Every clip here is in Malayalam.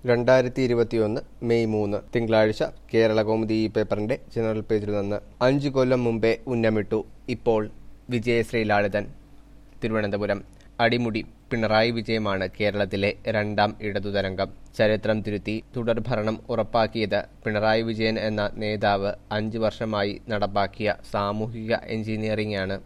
2021 മെയ് 3 തിങ്കളാഴ്ച കേരളകൗമുദി പേപ്പറിന്റെ ജനറൽ പേജിൽ നിന്ന് 5 കൊല്ലം മുമ്പേ ഉന്നമിട്ടു ഇപ്പോൾ വിജയശ്രീലാളിതൻ. തിരുവനന്തപുരം. അടിമുടി പിണറായി വിജയമാണ് കേരളത്തിലെ രണ്ടാം ഇടതുതരംഗം. ചരിത്രം തിരുത്തി തുടർഭരണം ഉറപ്പാക്കിയത് പിണറായി വിജയൻ എന്ന നേതാവ് 5 വർഷമായി നടപ്പാക്കിയ സാമൂഹിക എഞ്ചിനീയറിംഗാണ്.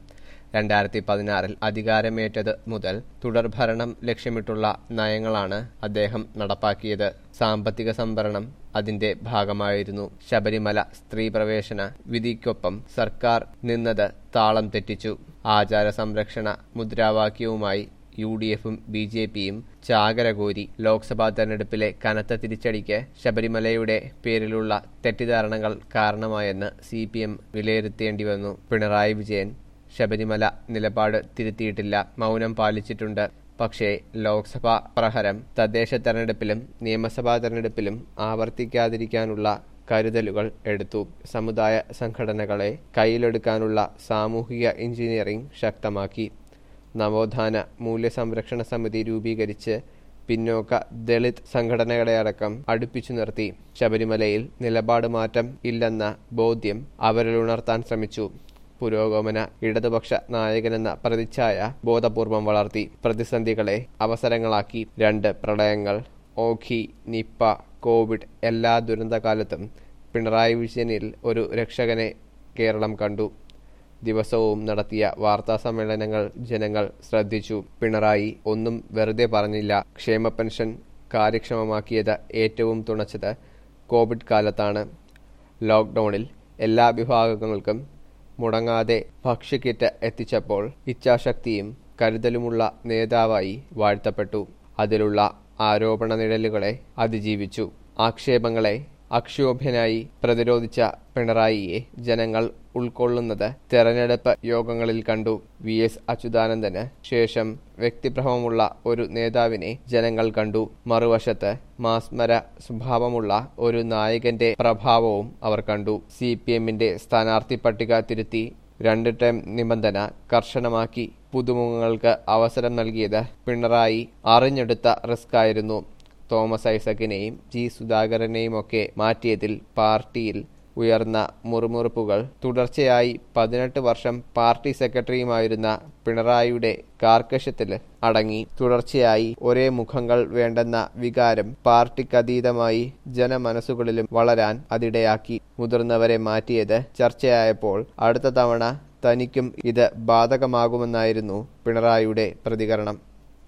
2016 അധികാരമേറ്റത് മുതൽ തുടർഭരണം ലക്ഷ്യമിട്ടുള്ള നയങ്ങളാണ് അദ്ദേഹം നടപ്പാക്കിയത്. സാമ്പത്തിക സംവരണം അതിന്റെ ഭാഗമായിരുന്നു. ശബരിമല സ്ത്രീ പ്രവേശന വിധിക്കൊപ്പം സർക്കാർ നിന്നത് താളം തെറ്റിച്ചു. ആചാര സംരക്ഷണ മുദ്രാവാക്യവുമായി UDFും BJPയും ചാകരകോരി. ലോക്സഭാ തെരഞ്ഞെടുപ്പിലെ കനത്ത തിരിച്ചടിക്ക് ശബരിമലയുടെ പേരിലുള്ള തെറ്റിദ്ധാരണകൾ കാരണമായെന്ന് CPM വിലയിരുത്തേണ്ടിവന്നു. പിണറായി വിജയൻ ശബരിമല നിലപാട് തിരുത്തിയിട്ടില്ല, മൗനം പാലിച്ചിട്ടുണ്ട്. പക്ഷേ ലോക്സഭാ പ്രഹരം തദ്ദേശ തെരഞ്ഞെടുപ്പിലും നിയമസഭാ തെരഞ്ഞെടുപ്പിലും ആവർത്തിക്കാതിരിക്കാനുള്ള കരുതലുകൾ എടുത്തു. സമുദായ സംഘടനകളെ കയ്യിലെടുക്കാനുള്ള സാമൂഹിക എഞ്ചിനീയറിംഗ് ശക്തമാക്കി. നവോത്ഥാന മൂല്യസംരക്ഷണ സമിതി രൂപീകരിച്ച് പിന്നോക്ക ദളിത് സംഘടനകളെയടക്കം അടുപ്പിച്ചു നിർത്തി. ശബരിമലയിൽ നിലപാട് മാറ്റം ഇല്ലെന്ന ബോധ്യം അവരിലുണർത്താൻ ശ്രമിച്ചു. പുരോഗമന ഇടതുപക്ഷ നായകനെന്ന പ്രതിച്ഛായ ബോധപൂർവം വളർത്തി. പ്രതിസന്ധികളെ അവസരങ്ങളാക്കി. 2 പ്രളയങ്ങൾ, ഓഖി, നിപ്പ, കോവിഡ് എല്ലാ ദുരന്തകാലത്തും പിണറായി വിജയനിൽ ഒരു രക്ഷകനെ കേരളം കണ്ടു. ദിവസവും നടത്തിയ വാർത്താ സമ്മേളനങ്ങൾ ജനങ്ങൾ ശ്രദ്ധിച്ചു. പിണറായി ഒന്നും വെറുതെ പറഞ്ഞില്ല. ക്ഷേമ പെൻഷൻ കാര്യക്ഷമമാക്കിയത് ഏറ്റവും തുണച്ചത് കോവിഡ് കാലത്താണ്. ലോക്ക്ഡൌണിൽ എല്ലാ വിഭാഗങ്ങൾക്കും മുടങ്ങാതെ ഭക്ഷ്യക്കിറ്റ് എത്തിച്ചപ്പോൾ ഇച്ഛാശക്തിയും കരുതലുമുള്ള നേതാവായി വാഴ്ത്തപ്പെട്ടു. അതിലുള്ള ആരോപണ നിഴലുകളെ അതിജീവിച്ചു. ആക്ഷേപങ്ങളെ അക്ഷോഭ്യനായി പ്രതിരോധിച്ച പിണറായിയെ ജനങ്ങൾ ഉൾക്കൊള്ളുന്നത് തെരഞ്ഞെടുപ്പ് യോഗങ്ങളിൽ കണ്ടു. VS അച്യുതാനന്ദന് ശേഷം വ്യക്തിപ്രഭവമുള്ള ഒരു നേതാവിനെ ജനങ്ങൾ കണ്ടു. മറുവശത്ത് മാസ്മര സ്വഭാവമുള്ള ഒരു നായകന്റെ പ്രഭാവവും അവർ കണ്ടു. CPMന്റെ സ്ഥാനാർത്ഥി പട്ടിക തിരുത്തി 2 ടേം നിബന്ധന കർശനമാക്കി പുതുമുഖങ്ങൾക്ക് അവസരം നൽകിയത് പിണറായി അറിഞ്ഞെടുത്ത റിസ്കായിരുന്നു. തോമസ് ഐസക്കിനെയും G സുധാകരനെയുമൊക്കെ മാറ്റിയതിൽ പാർട്ടിയിൽ ഉയർന്ന മുറുമുറുപ്പുകൾ തുടർച്ചയായി 18 വർഷം പാർട്ടി സെക്രട്ടറിയുമായിരുന്ന പിണറായിയുടെ കാർക്കശ്യത്തിൽ അടങ്ങി. തുടർച്ചയായി ഒരേ മുഖങ്ങൾ വേണ്ടെന്ന വികാരം പാർട്ടിക്കതീതമായി ജനമനസ്സുകളിലും വളരാൻ അതിടയാക്കി. മുതിർന്നവരെ മാറ്റിയത് ചർച്ചയായപ്പോൾ അടുത്ത തവണ തനിക്കും ഇത് ബാധകമാകുമെന്നായിരുന്നു പിണറായിയുടെ പ്രതികരണം.